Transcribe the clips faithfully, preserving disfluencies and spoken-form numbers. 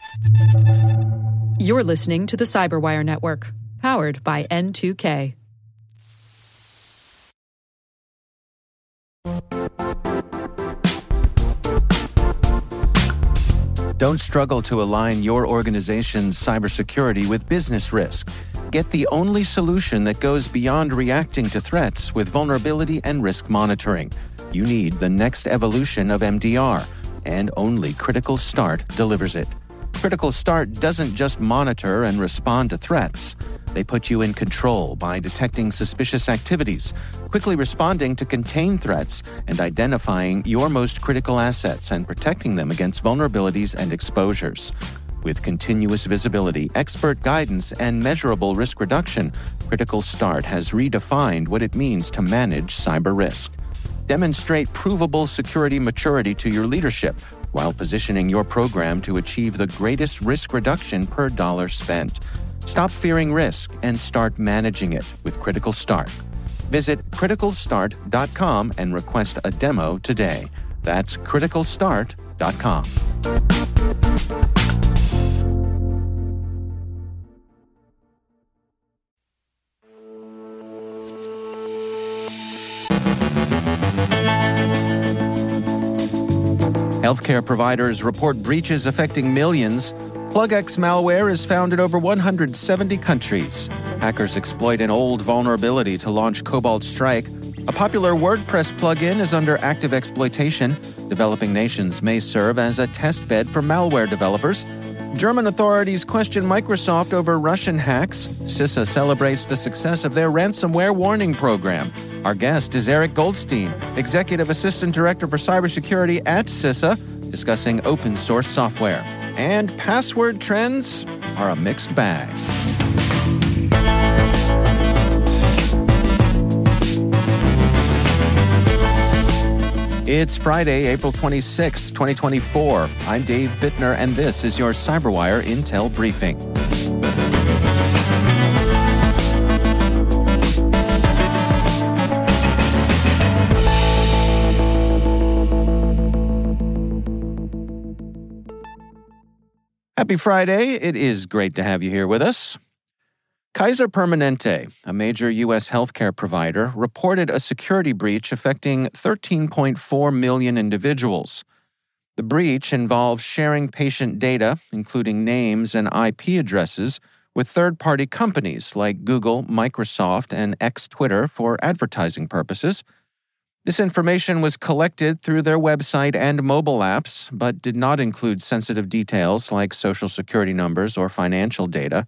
You're listening to the Cyberwire Network, powered by N two K. Don't struggle to align your organization's cybersecurity with business risk. Get the only solution that goes beyond reacting to threats with vulnerability and risk monitoring. You need the next evolution of M D R, and only Critical Start delivers it. Critical Start doesn't just monitor and respond to threats. They put you in control by detecting suspicious activities, quickly responding to contain threats, and identifying your most critical assets and protecting them against vulnerabilities and exposures. With continuous visibility, expert guidance, and measurable risk reduction, Critical Start has redefined what it means to manage cyber risk. Demonstrate provable security maturity to your leadership while positioning your program to achieve the greatest risk reduction per dollar spent. Stop fearing risk and start managing it with Critical Start. Visit critical start dot com and request a demo today. That's critical start dot com. Healthcare providers report breaches affecting millions. PlugX malware is found in over one hundred seventy countries. Hackers exploit an old vulnerability to launch Cobalt Strike. A popular WordPress plugin is under active exploitation. Developing nations may serve as a test bed for malware developers. German authorities question Microsoft over Russian hacks. CISA celebrates the success of their ransomware warning program. Our guest is Eric Goldstein, Executive Assistant Director for Cybersecurity at CISA, discussing open source software. And password trends are a mixed bag. It's Friday, April twenty-sixth, twenty twenty-four. I'm Dave Bittner, and this is your Cyberwire Intel Briefing. Happy Friday. It is great to have you here with us. Kaiser Permanente, a major U S healthcare provider, reported a security breach affecting thirteen point four million individuals. The breach involves sharing patient data, including names and I P addresses, with third-party companies like Google, Microsoft, and X-Twitter for advertising purposes. This information was collected through their website and mobile apps, but did not include sensitive details like social security numbers or financial data.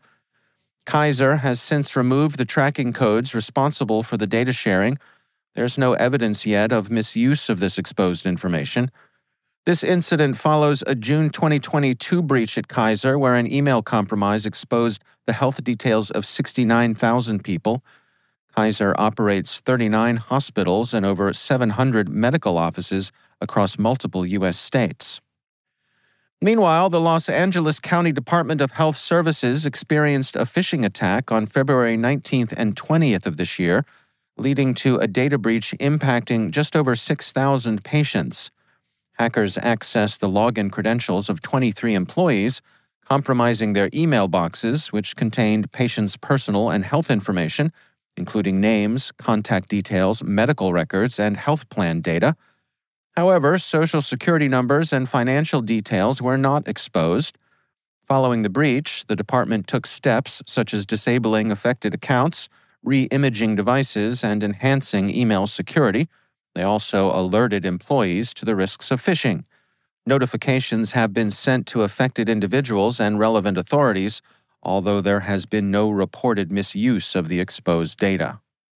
Kaiser has since removed the tracking codes responsible for the data sharing. There's no evidence yet of misuse of this exposed information. This incident follows a June twenty twenty-two breach at Kaiser where an email compromise exposed the health details of sixty-nine thousand people. Kaiser operates thirty-nine hospitals and over seven hundred medical offices across multiple U S states. Meanwhile, the Los Angeles County Department of Health Services experienced a phishing attack on February nineteenth and twentieth of this year, leading to a data breach impacting just over six thousand patients. Hackers accessed the login credentials of twenty-three employees, compromising their email boxes, which contained patients' personal and health information, including names, contact details, medical records, and health plan data. However, social security numbers and financial details were not exposed. Following the breach, the department took steps such as disabling affected accounts, re-imaging devices, and enhancing email security. They also alerted employees to the risks of phishing. Notifications have been sent to affected individuals and relevant authorities, although there has been no reported misuse of the exposed data.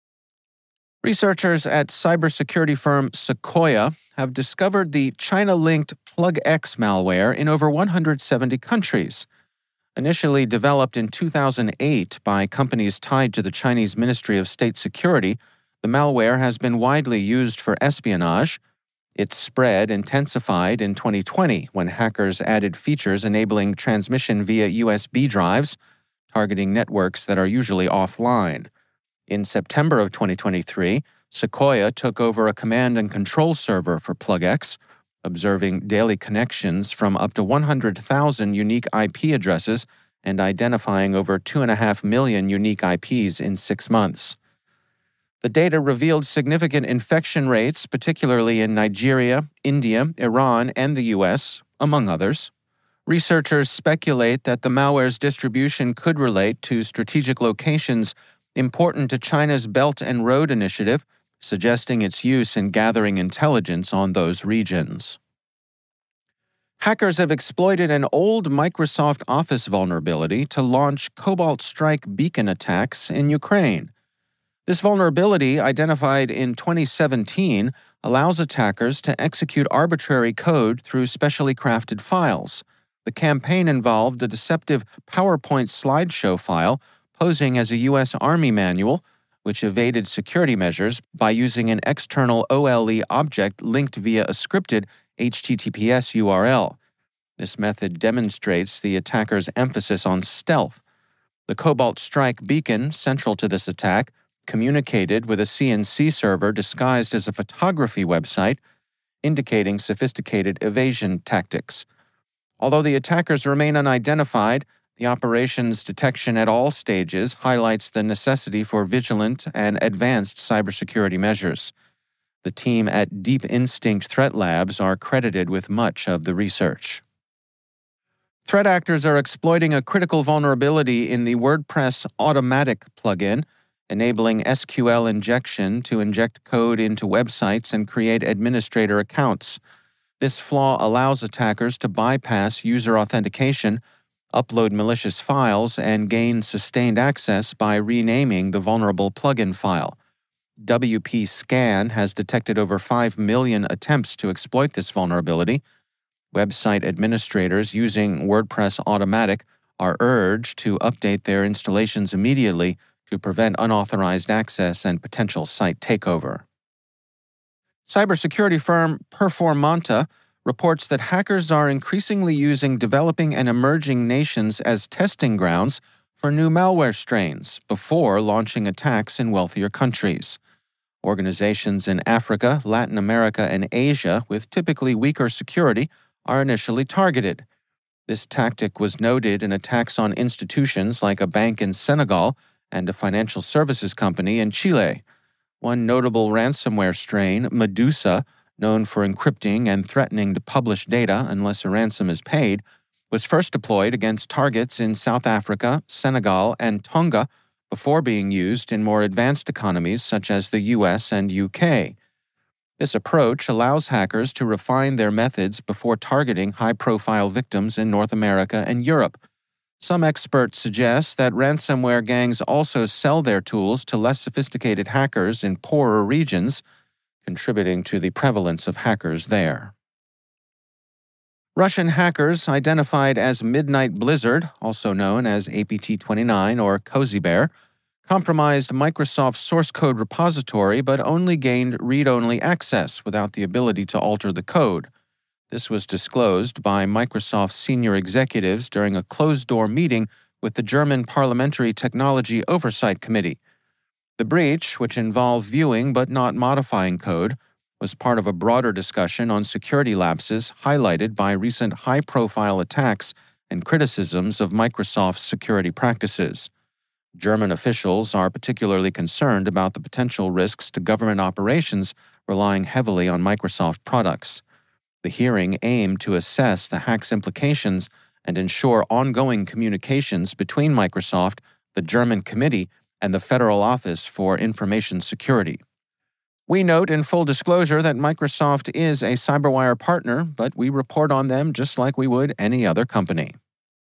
Researchers at cybersecurity firm Sequoia have discovered the China-linked PlugX malware in over one hundred seventy countries. Initially developed in two thousand eight by companies tied to the Chinese Ministry of State Security, the malware has been widely used for espionage. Its spread intensified in twenty twenty when hackers added features enabling transmission via U S B drives, targeting networks that are usually offline. In September of twenty twenty-three, Sequoia took over a command and control server for PlugX. observing daily connections from up to one hundred thousand unique I P addresses and identifying over two point five million unique I Ps in six months. The data revealed significant infection rates, particularly in Nigeria, India, Iran, and the U S, among others. Researchers speculate that the malware's distribution could relate to strategic locations important to China's Belt and Road Initiative, suggesting its use in gathering intelligence on those regions. Hackers have exploited an old Microsoft Office vulnerability to launch Cobalt Strike beacon attacks in Ukraine. This vulnerability, identified in twenty seventeen, allows attackers to execute arbitrary code through specially crafted files. The campaign involved a deceptive PowerPoint slideshow file posing as a U S Army manual, which evaded security measures by using an external O L E object linked via a scripted H T T P S U R L. This method demonstrates the attacker's emphasis on stealth. The Cobalt Strike beacon, central to this attack, communicated with a C N C server disguised as a photography website, indicating sophisticated evasion tactics. Although the attackers remain unidentified, the operation's detection at all stages highlights the necessity for vigilant and advanced cybersecurity measures. The team at Deep Instinct Threat Labs are credited with much of the research. Threat actors are exploiting a critical vulnerability in the WordPress Automatic plugin, enabling S Q L injection to inject code into websites and create administrator accounts. This flaw allows attackers to bypass user authentication, upload malicious files, and gain sustained access by renaming the vulnerable plugin file. W P Scan has detected over five million attempts to exploit this vulnerability. Website administrators using WordPress Automatic are urged to update their installations immediately to prevent unauthorized access and potential site takeover. Cybersecurity firm Performanta reports that hackers are increasingly using developing and emerging nations as testing grounds for new malware strains before launching attacks in wealthier countries. Organizations in Africa, Latin America, and Asia with typically weaker security are initially targeted. This tactic was noted in attacks on institutions like a bank in Senegal and a financial services company in Chile. One notable ransomware strain, Medusa, known for encrypting and threatening to publish data unless a ransom is paid, was first deployed against targets in South Africa, Senegal, and Tonga before being used in more advanced economies such as the U S and U K. This approach allows hackers to refine their methods before targeting high-profile victims in North America and Europe. Some experts suggest that ransomware gangs also sell their tools to less sophisticated hackers in poorer regions, contributing to the prevalence of hackers there. Russian hackers identified as Midnight Blizzard, also known as A P T twenty-nine or Cozy Bear, compromised Microsoft's source code repository but only gained read-only access without the ability to alter the code. This was disclosed by Microsoft senior executives during a closed-door meeting with the German Parliamentary Technology Oversight Committee. The breach, which involved viewing but not modifying code, was part of a broader discussion on security lapses highlighted by recent high-profile attacks and criticisms of Microsoft's security practices. German officials are particularly concerned about the potential risks to government operations relying heavily on Microsoft products. The hearing aimed to assess the hack's implications and ensure ongoing communications between Microsoft, the German Committee, and the Federal Office for Information Security. We note in full disclosure that Microsoft is a CyberWire partner, but we report on them just like we would any other company.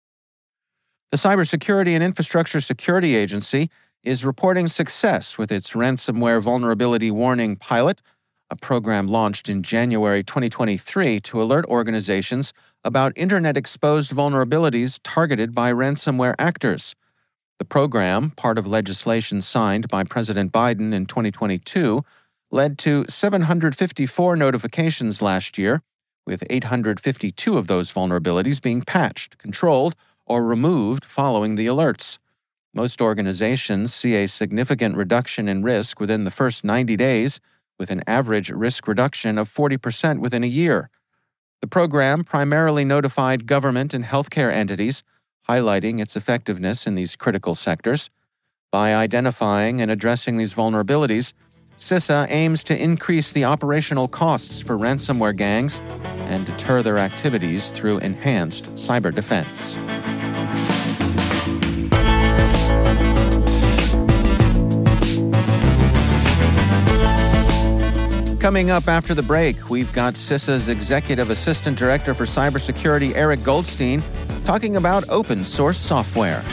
The Cybersecurity and Infrastructure Security Agency is reporting success with its ransomware vulnerability warning pilot, a program launched in January twenty twenty-three to alert organizations about internet-exposed vulnerabilities targeted by ransomware actors. The program, part of legislation signed by President Biden in twenty twenty-two, led to seven hundred fifty-four notifications last year, with eight hundred fifty-two of those vulnerabilities being patched, controlled, or removed following the alerts. Most organizations see a significant reduction in risk within the first ninety days, with an average risk reduction of forty percent within a year. The program primarily notified government and healthcare entities, highlighting its effectiveness in these critical sectors. By identifying and addressing these vulnerabilities, CISA aims to increase the operational costs for ransomware gangs and deter their activities through enhanced cyber defense. Coming up after the break, we've got CISA's Executive Assistant Director for Cybersecurity, Eric Goldstein, talking about open source software.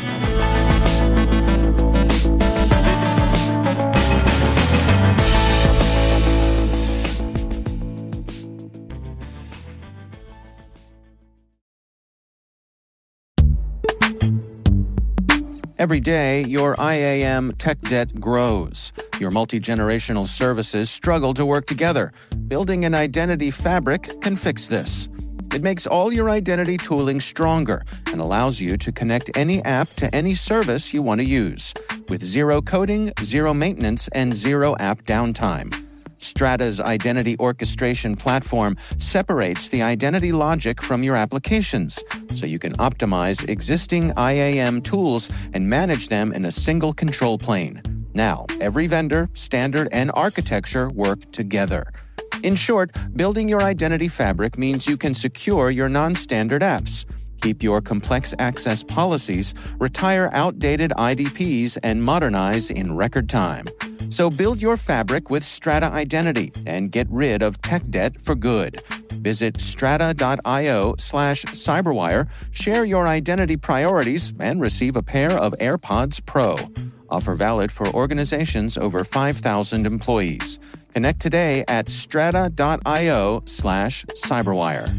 Every day, your I A M tech debt grows. Your multi-generational services struggle to work together. Building an identity fabric can fix this. It makes all your identity tooling stronger and allows you to connect any app to any service you want to use, with zero coding, zero maintenance, and zero app downtime. Strata's identity orchestration platform separates the identity logic from your applications, so you can optimize existing I A M tools and manage them in a single control plane. Now, every vendor, standard, and architecture work together. In short, building your identity fabric means you can secure your non-standard apps, keep your complex access policies, retire outdated I D Ps, and modernize in record time. So build your fabric with Strata Identity and get rid of tech debt for good. Visit strata.io slash cyberwire, share your identity priorities, and receive a pair of AirPods Pro. Offer valid for organizations over five thousand employees. Connect today at strata.io slash cyberwire.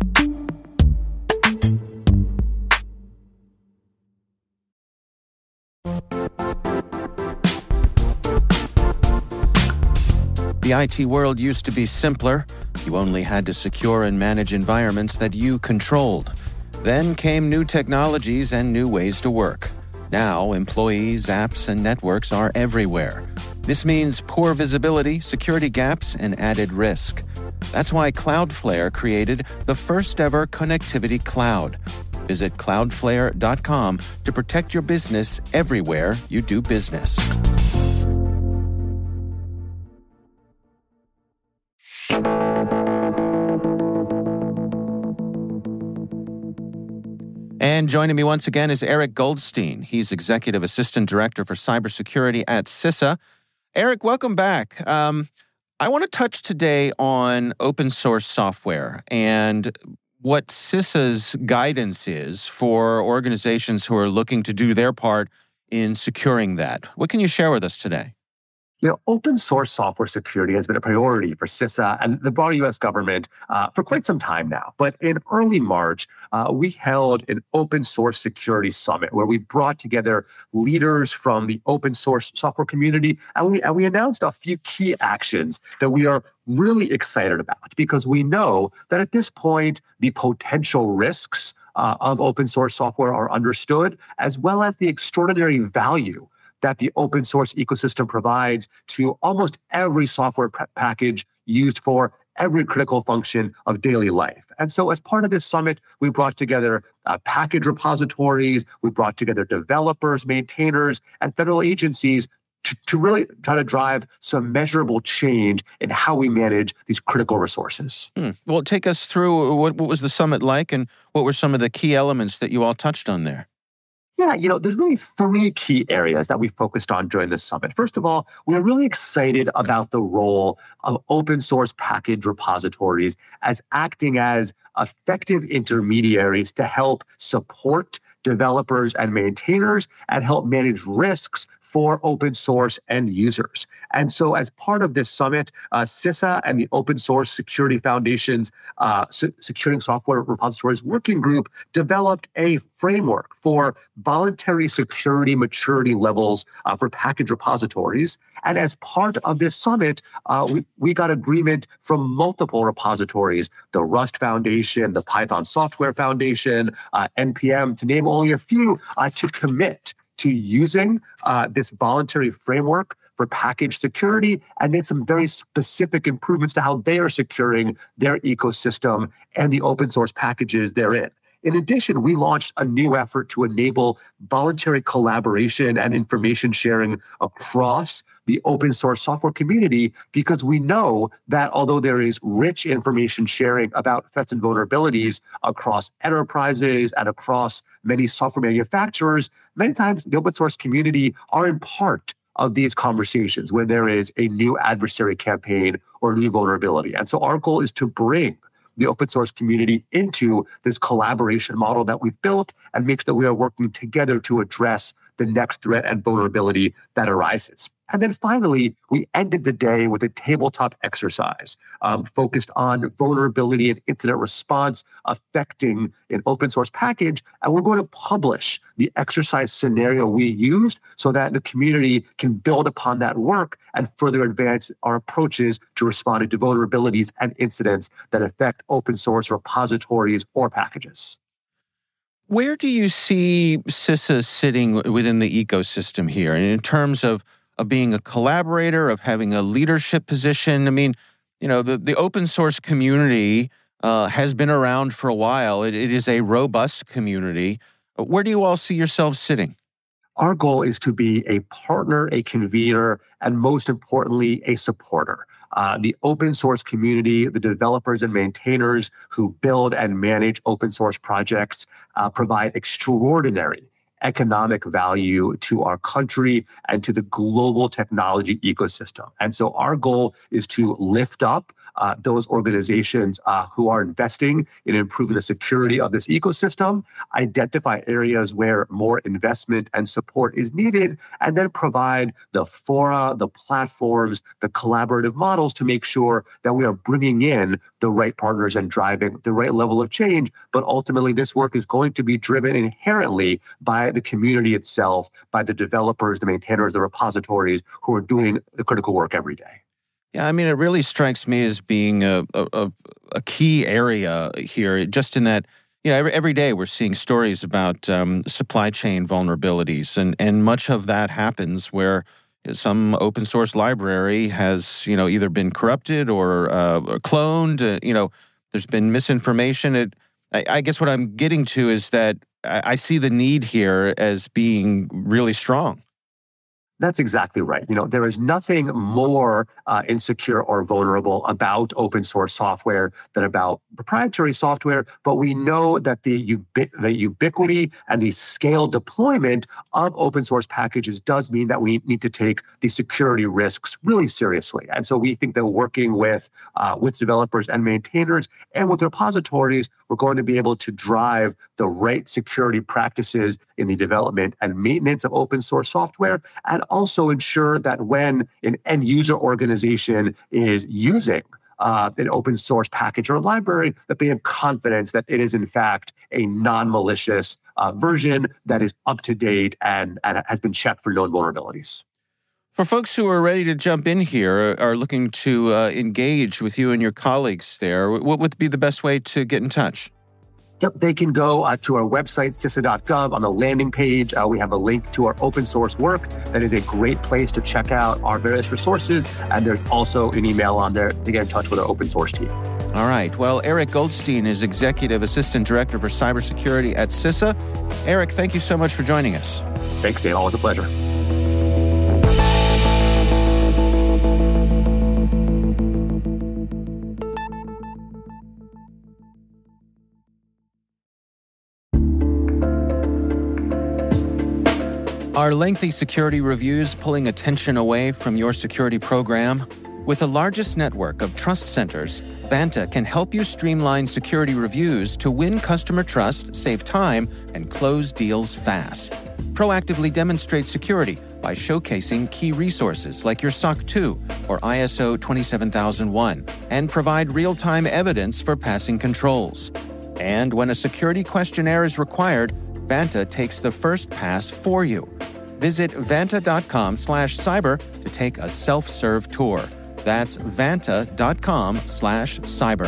The I T world used to be simpler. You only had to secure and manage environments that you controlled. Then came new technologies and new ways to work. Now, employees, apps, and networks are everywhere. This means poor visibility, security gaps, and added risk. That's why Cloudflare created the first-ever connectivity cloud. Visit cloudflare dot com to protect your business everywhere you do business. And joining me once again is Eric Goldstein. He's Executive Assistant Director for Cybersecurity at CISA. Eric, welcome back. Um, I want to touch today on open source software and what CISA's guidance is for organizations who are looking to do their part in securing that. What can you share with us today? You know, open source software security has been a priority for CISA and the broader U S government uh, for quite some time now. But in early March, uh, we held an open source security summit where we brought together leaders from the open source software community, and we, and we announced a few key actions that we are really excited about, because we know that at this point, the potential risks uh, of open source software are understood, as well as the extraordinary value that the open source ecosystem provides to almost every software p- package used for every critical function of daily life. And so as part of this summit, we brought together uh, package repositories, we brought together developers, maintainers, and federal agencies to, to really try to drive some measurable change in how we manage these critical resources. Hmm. Well, take us through what, what was the summit like and what were some of the key elements that you all touched on there? Yeah, you know, there's really three key areas that we focused on during this summit. First of all, we're really excited about the role of open source package repositories as acting as effective intermediaries to help support developers and maintainers and help manage risks for open source end users. And so as part of this summit, uh, CISA and the Open Source Security Foundation's uh, Se- Securing Software Repositories Working Group developed a framework for voluntary security maturity levels uh, for package repositories. And as part of this summit, uh, we, we got agreement from multiple repositories, the Rust Foundation, the Python Software Foundation, uh, N P M, to name only a few, uh, to commit to using uh, this voluntary framework for package security and made some very specific improvements to how they are securing their ecosystem and the open source packages therein. In addition, we launched a new effort to enable voluntary collaboration and information sharing across the open source software community, because we know that although there is rich information sharing about threats and vulnerabilities across enterprises and across many software manufacturers, many times the open source community are in part of these conversations when there is a new adversary campaign or new vulnerability. And so our goal is to bring the open source community into this collaboration model that we've built and make sure that we are working together to address the next threat and vulnerability that arises. And then finally, we ended the day with a tabletop exercise um, focused on vulnerability and incident response affecting an open source package. And we're going to publish the exercise scenario we used so that the community can build upon that work and further advance our approaches to responding to vulnerabilities and incidents that affect open source repositories or packages. Where do you see CISA sitting within the ecosystem here in terms of of being a collaborator, of having a leadership position? I mean, you know, the, the open source community uh, has been around for a while. It, it is a robust community. Where do you all see yourselves sitting? Our goal is to be a partner, a convener, and most importantly, a supporter. Uh, the open source community, the developers and maintainers who build and manage open source projects uh, provide extraordinary economic value to our country and to the global technology ecosystem. And so our goal is to lift up uh, those organizations uh, who are investing in improving the security of this ecosystem, identify areas where more investment and support is needed, and then provide the fora, the platforms, the collaborative models to make sure that we are bringing in the right partners and driving the right level of change. But ultimately, this work is going to be driven inherently by the community itself, by the developers, the maintainers, the repositories who are doing the critical work every day. Yeah, I mean, it really strikes me as being a, a, a key area here, just in that, you know, every, every day we're seeing stories about um, supply chain vulnerabilities, and, and much of that happens where some open source library has, you know, either been corrupted or, uh, or cloned, uh, you know, there's been misinformation. It, I, I guess what I'm getting to is that I, I see the need here as being really strong. That's exactly right. You know, there is nothing more uh, insecure or vulnerable about open source software than about proprietary software. But we know that the, ubi- the ubiquity and the scale deployment of open source packages does mean that we need to take the security risks really seriously. And so we think that working with uh, with developers and maintainers and with repositories, we're going to be able to drive the right security practices in the development and maintenance of open source software, and also ensure that when an end user organization is using uh, an open source package or library, that they have confidence that it is in fact a non-malicious uh, version that is up to date and, and has been checked for known vulnerabilities. For folks who are ready to jump in here, are looking to uh, engage with you and your colleagues there, what would be the best way to get in touch? Yep, they can go uh, to our website, cisa dot gov. On the landing page, uh, we have a link to our open source work. That is a great place to check out our various resources. And there's also an email on there to get in touch with our open source team. All right. Well, Eric Goldstein is Executive Assistant Director for Cybersecurity at CISA. Eric, thank you so much for joining us. Thanks, Dave. Always a pleasure. Are lengthy security reviews pulling attention away from your security program? With the largest network of trust centers, Vanta can help you streamline security reviews to win customer trust, save time, and close deals fast. Proactively demonstrate security by showcasing key resources like your S O C two or I S O twenty-seven thousand one, and provide real-time evidence for passing controls. And when a security questionnaire is required, Vanta takes the first pass for you. Visit vanta.com slash cyber to take a self-serve tour. That's vanta.com slash cyber.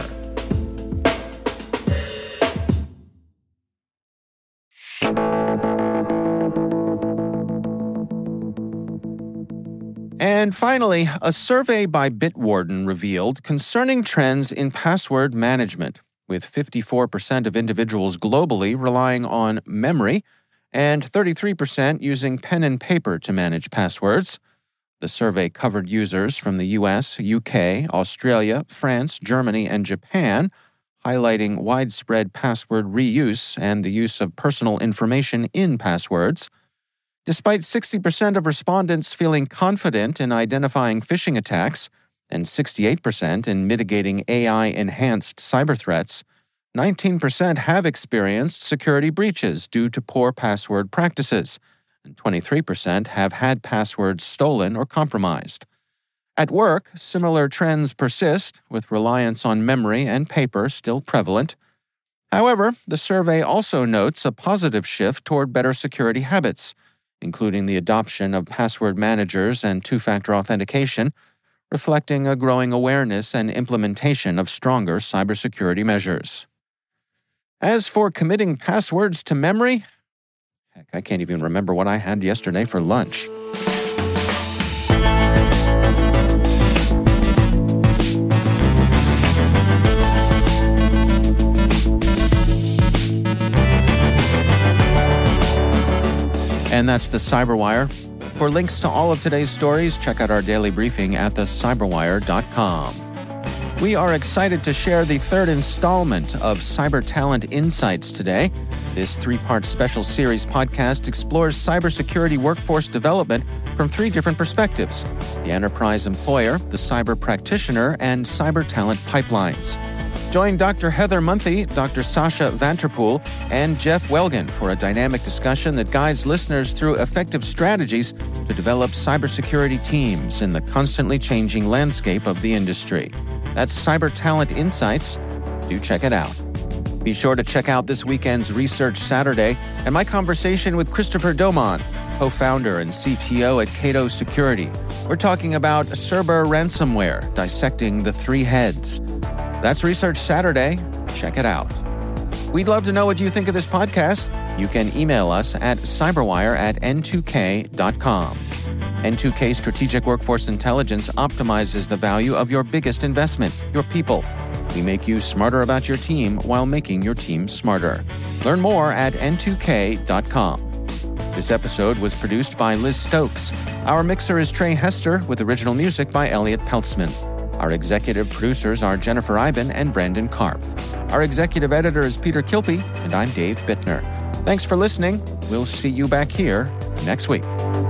And finally, a survey by Bitwarden revealed concerning trends in password management, with fifty-four percent of individuals globally relying on memory and thirty-three percent using pen and paper to manage passwords. The survey covered users from the U S, U K, Australia, France, Germany, and Japan, highlighting widespread password reuse and the use of personal information in passwords. Despite sixty percent of respondents feeling confident in identifying phishing attacks and sixty-eight percent in mitigating A I-enhanced cyber threats, nineteen percent have experienced security breaches due to poor password practices, and twenty-three percent have had passwords stolen or compromised. At work, similar trends persist, with reliance on memory and paper still prevalent. However, the survey also notes a positive shift toward better security habits, including the adoption of password managers and two-factor authentication, reflecting a growing awareness and implementation of stronger cybersecurity measures. As for committing passwords to memory, heck, I can't even remember what I had yesterday for lunch. And that's the Cyberwire. For links to all of today's stories, check out our daily briefing at the cyberwire dot com. We are excited to share the third installment of Cyber Talent Insights today. This three-part special series podcast explores cybersecurity workforce development from three different perspectives: the enterprise employer, the cyber practitioner, and cyber talent pipelines. Join Doctor Heather Munthy, Doctor Sasha Vanterpool, and Jeff Welgan for a dynamic discussion that guides listeners through effective strategies to develop cybersecurity teams in the constantly changing landscape of the industry. That's Cyber Talent Insights. Do check it out. Be sure to check out this weekend's Research Saturday and my conversation with Christopher Domon, co-founder and C T O at Cato Security. We're talking about Cerber ransomware, dissecting the three heads. That's Research Saturday. Check it out. We'd love to know what you think of this podcast. You can email us at cyberwire at n two k dot com. N two K Strategic Workforce Intelligence optimizes the value of your biggest investment, your people. We make you smarter about your team while making your team smarter. Learn more at n two k dot com. This episode was produced by Liz Stokes. Our mixer is Trey Hester with original music by Elliot Peltzman. Our executive producers are Jennifer Iben and Brandon Karp. Our executive editor is Peter Kilpie, and I'm Dave Bittner. Thanks for listening. We'll see you back here next week.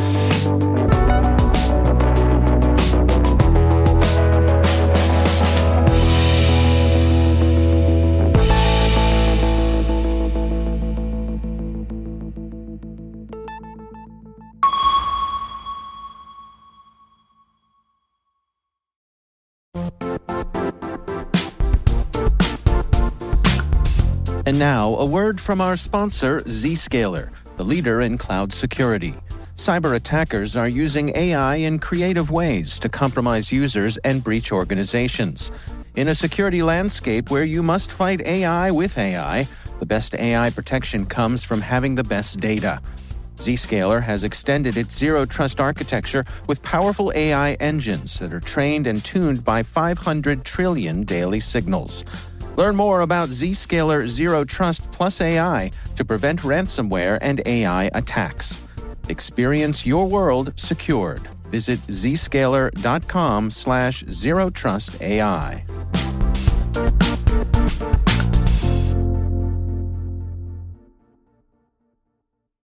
And now, a word from our sponsor, Zscaler, the leader in cloud security. Cyber attackers are using A I in creative ways to compromise users and breach organizations. In a security landscape where you must fight A I with A I, the best A I protection comes from having the best data. Zscaler has extended its zero-trust architecture with powerful A I engines that are trained and tuned by five hundred trillion daily signals. Learn more about Zscaler Zero Trust Plus A I to prevent ransomware and A I attacks. Experience your world secured. Visit zscaler dot com slash zero trust A I.